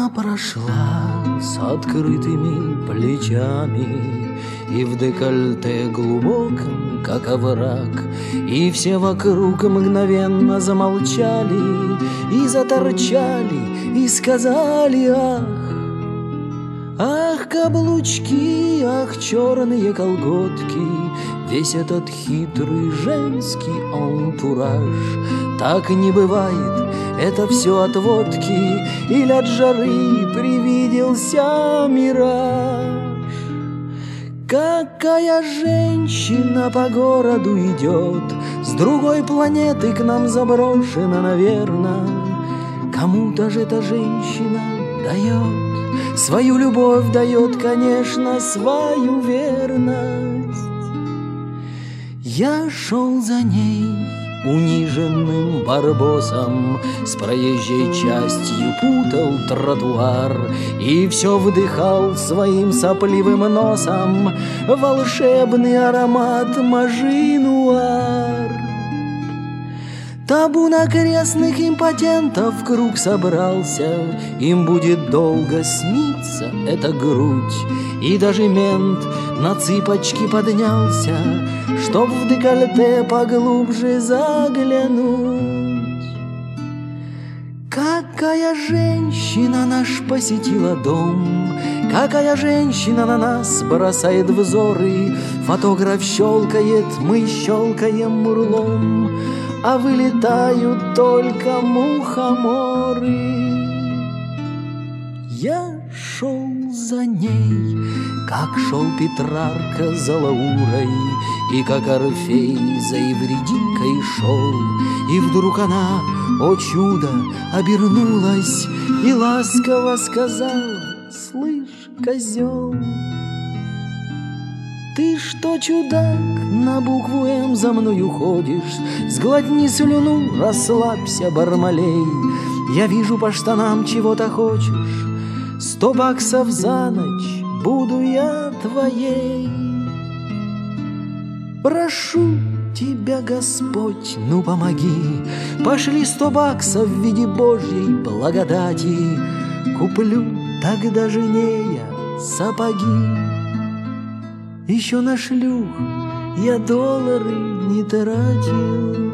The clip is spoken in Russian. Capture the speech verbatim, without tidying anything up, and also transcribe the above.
Она прошла с открытыми плечами и в декольте глубоком, как овраг, и все вокруг мгновенно замолчали и заторчали, и сказали: ах, ах, каблучки, ах, черные колготки, весь этот хитрый женский антураж. Так не бывает, это все от водки или от жары привиделся мираж. Какая женщина по городу идет, с другой планеты к нам заброшена, наверно. Кому-то же эта женщина дает свою любовь, дает, конечно, свою верность. Я шел за ней униженным барбосом, с проезжей частью путал тротуар и все вдыхал своим сопливым носом волшебный аромат мажинуар. Табун окрестных импотентов в круг собрался, им будет долго сниться эта грудь, и даже мент на цыпочки поднялся, чтоб в декольте поглубже заглянуть. Какая женщина наш посетила дом, какая женщина на нас бросает взоры. Фотограф щелкает, мы щелкаем мурлом, а вылетают только мухоморы. Я шел за ней, как шел Петрарка за Лаурой, и как Орфей за Евредикой шел. И вдруг она, о чудо, обернулась и ласково сказала: слышь, козел, ты что, чудак, на букву М за мною ходишь? Сглотни слюну, расслабься, бармалей. Я вижу по штанам, чего-то хочешь. Сто баксов за ночь, буду я твоей. Прошу тебя, Господь, ну помоги, пошли сто баксов в виде Божьей благодати. Куплю тогда жене я сапоги. Еще на шлюх я доллары не тратил.